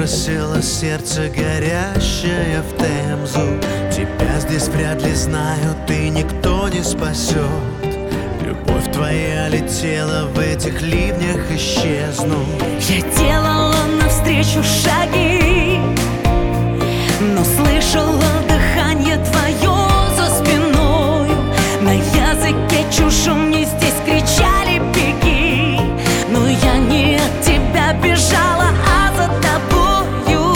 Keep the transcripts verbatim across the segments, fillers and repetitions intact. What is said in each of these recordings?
бросило сердце горящее в Темзу. Тебя здесь вряд ли знают и никто не спасет. Любовь твоя летела в этих ливнях, исчезну. Я делала навстречу шаги, но слышала дыхание твое за спиной. На языке чужом мне здесь кричали беги, но я не от тебя бежала, а за тобою.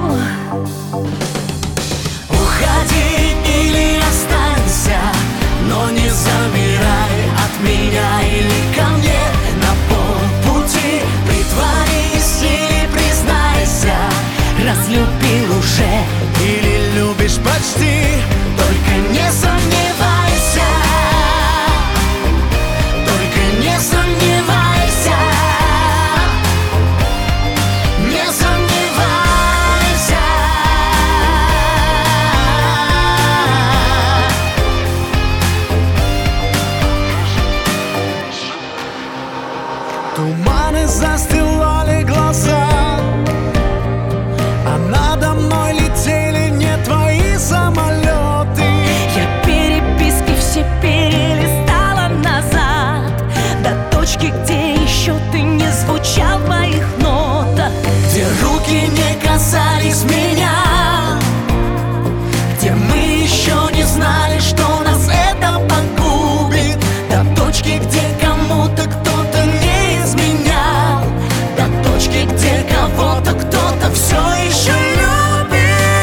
Уходи или останься, но не замирай от меня или ко мне на полпути. Притворись или признайся, Разлюбил уже или любишь почти. Только не сомневайся, только не сомневайся, не сомневайся. Туманы застилали глаза, а надо мной летели не твои самолеты. я переписки все перелистала назад, до точки, где еще ты не звучал в моих нотах, Где руки не касались меня, где мы еще не знали, что нас это погубит. До точки, где кому-то кто-то не изменял, до точки, где кого-то кто-то все еще любит.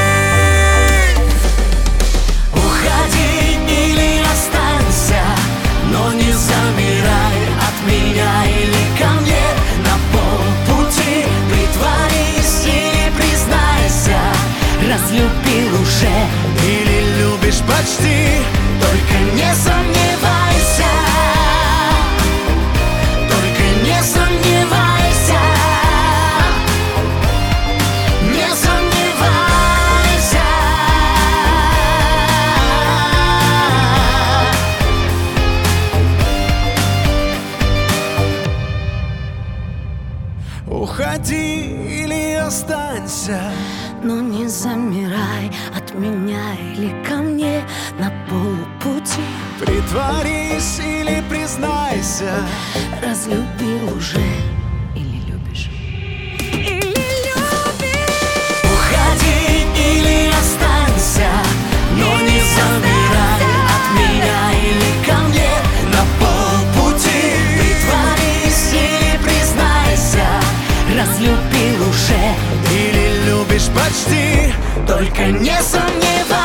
Уходи или останься, но не замирай от меня или ко мне на полпути. Притворись или признайся, разлюбил уже. или любишь почти. Только не сомневайся, только не сомневайся, не сомневайся. Уходи или останься, Но не замирай от меня или ко мне на полпути. притворись или признайся, Разлюбил уже или любишь? Или любишь? уходи или останься, но не замирай от меня или ко мне на полпути. Притворись или признайся, Разлюбил уже. или любишь почти. Только не сомневайся.